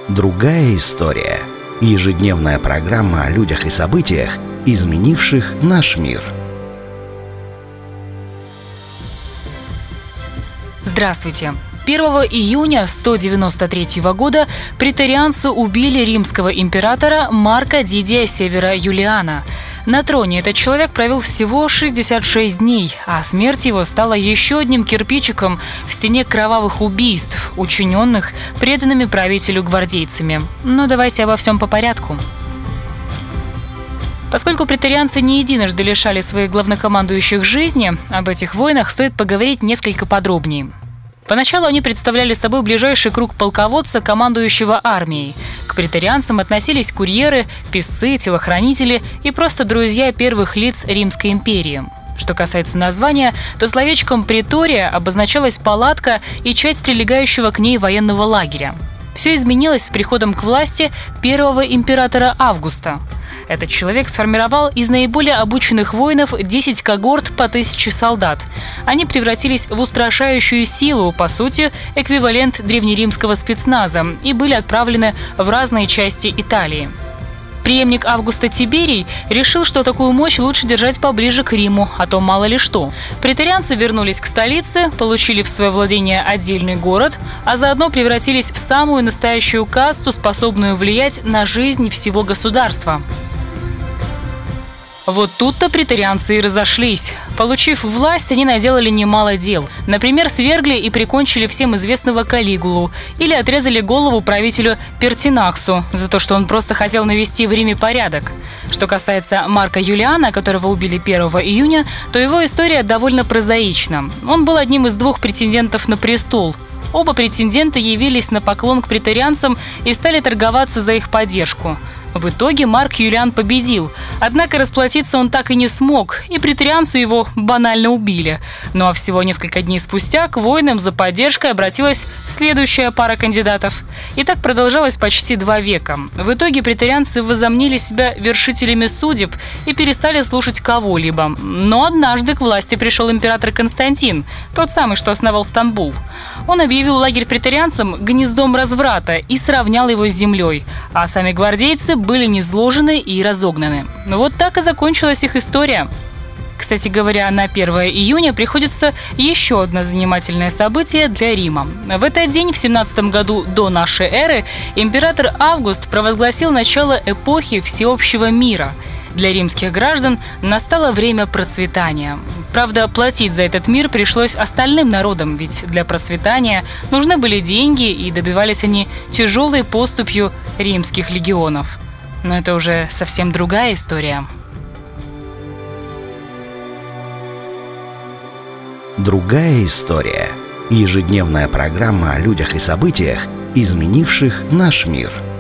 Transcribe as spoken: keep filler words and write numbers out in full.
Другая история. Ежедневная программа о людях и событиях, изменивших наш мир. Здравствуйте! первого июня сто девяносто третьего года преторианцы убили римского императора Марка Дидия Севера Юлиана. На троне этот человек провел всего шестьдесят шесть дней, а смерть его стала еще одним кирпичиком в стене кровавых убийств, учиненных преданными правителю гвардейцами. Но давайте обо всем по порядку. Поскольку преторианцы не единожды лишали своих главнокомандующих жизни, об этих войнах стоит поговорить несколько подробнее. Поначалу они представляли собой ближайший круг полководца, командующего армией. К преторианцам относились курьеры, писцы, телохранители и просто друзья первых лиц Римской империи. Что касается названия, то словечком «претория» обозначалась палатка и часть прилегающего к ней военного лагеря. Все изменилось с приходом к власти первого императора Августа. Этот человек сформировал из наиболее обученных воинов десять когорт по тысяче солдат. Они превратились в устрашающую силу, по сути, эквивалент древнеримского спецназа, и были отправлены в разные части Италии. Преемник Августа Тиберий решил, что такую мощь лучше держать поближе к Риму, а то мало ли что. Преторианцы вернулись к столице, получили в свое владение отдельный город, а заодно превратились в самую настоящую касту, способную влиять на жизнь всего государства. Вот тут-то преторианцы и разошлись. Получив власть, они наделали немало дел. Например, свергли и прикончили всем известного Калигулу или отрезали голову правителю Пертинаксу за то, что он просто хотел навести в Риме порядок. Что касается Марка Юлиана, которого убили первого июня, то его история довольно прозаична. Он был одним из двух претендентов на престол. Оба претендента явились на поклон к преторианцам и стали торговаться за их поддержку. В итоге Марк Юлиан победил, однако расплатиться он так и не смог, и преторианцы его банально убили. Ну а всего несколько дней спустя к воинам за поддержкой обратилась следующая пара кандидатов. И так продолжалось почти два века. В итоге преторианцы возомнили себя вершителями судеб и перестали слушать кого-либо. Но однажды к власти пришел император Константин, тот самый, что основал Стамбул. Он объявил лагерь преторианцам гнездом разврата и сравнял его с землей, а сами гвардейцы были низложены и разогнаны. Вот так и закончилась их история. Кстати говоря, на первое июня приходится еще одно занимательное событие для Рима. В этот день, в семнадцатом году до нашей эры, император Август провозгласил начало эпохи всеобщего мира. Для римских граждан настало время процветания. Правда, платить за этот мир пришлось остальным народам, ведь для процветания нужны были деньги, и добивались они тяжелой поступью римских легионов. Но это уже совсем другая история. Другая история. Ежедневная программа о людях и событиях, изменивших наш мир.